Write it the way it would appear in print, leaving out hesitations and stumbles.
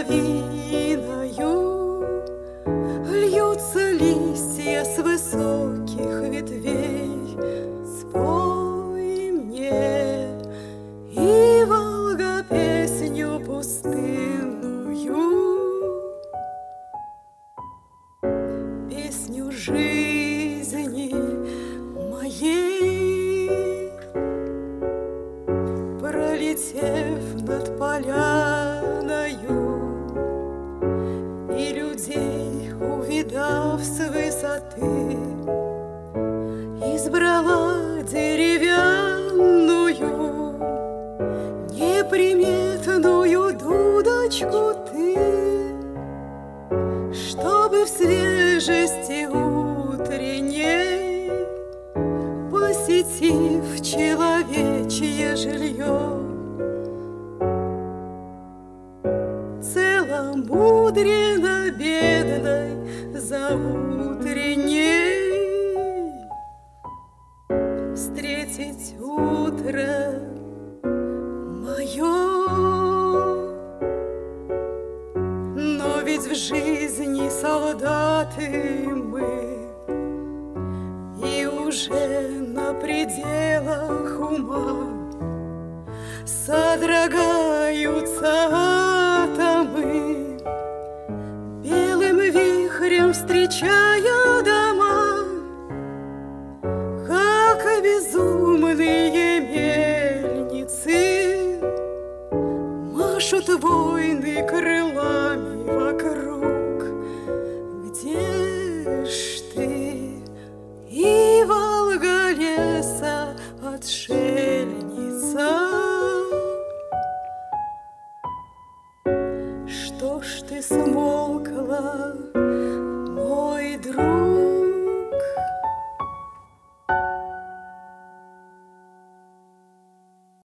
лавиною льются листья с высоких ветвей. Спой мне, и Волга, песню пустынную, песню жизни моей. Пролетев над поляною и людей увидав с высоты, избрала деревянную неприметную дудочку ты, чтобы в свежести утренней, посетив человечье жилье, целомудренно бедной заутренней встретить утро мое. Но ведь в жизни солдаты мы, и уже на пределах ума содрогаются атомы, белым вихрем встречая дома, как безумные мельницы машут войны крылами вокруг. Где ж ты, и Волга леса отшельница? Что ж ты смолкла?